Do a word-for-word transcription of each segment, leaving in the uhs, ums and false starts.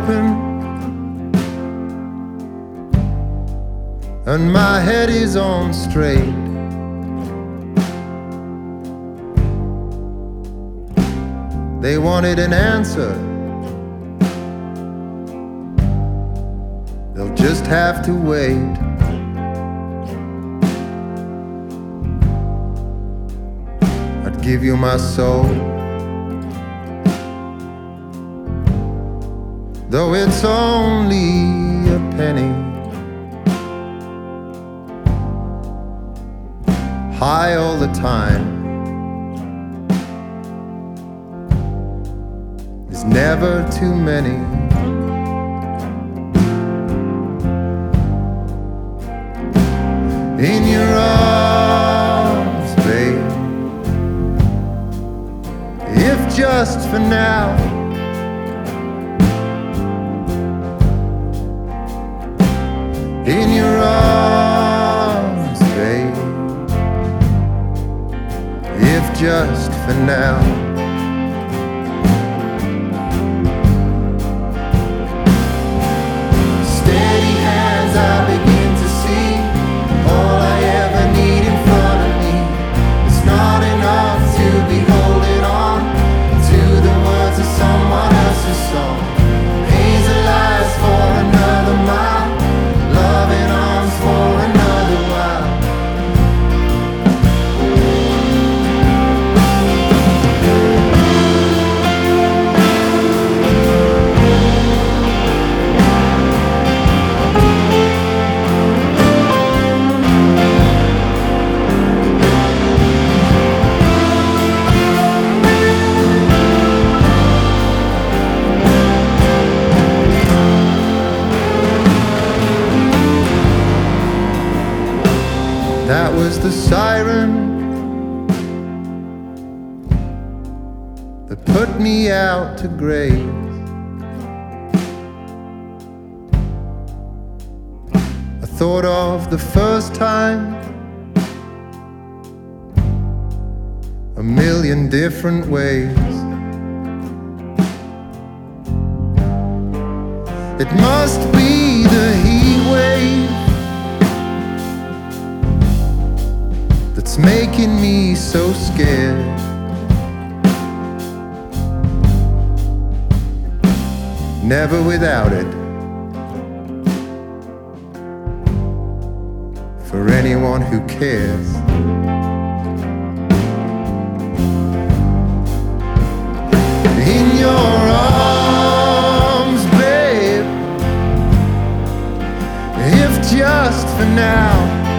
open and my head is on straight. They wanted an answer, they'll just have to wait. I'd give you my soul, though it's only a penny. High all the time, there's never too many. In your arms, babe, if just for now. In your arms, babe, if just for now. Steady hands, I begin to see all I ever need in front of me. It's not enough to be holding on to the words of someone else's song. Hazel eyes for another mile, loving arms for another while. That was the siren that put me out to graze. I thought of the first time, a million different ways. It must be the heat wave that's making me so scared. Never without it, for anyone who cares. In your arms, babe, if just for now.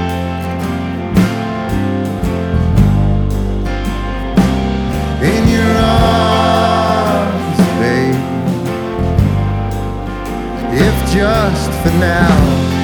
In your arms, babe, if just for now.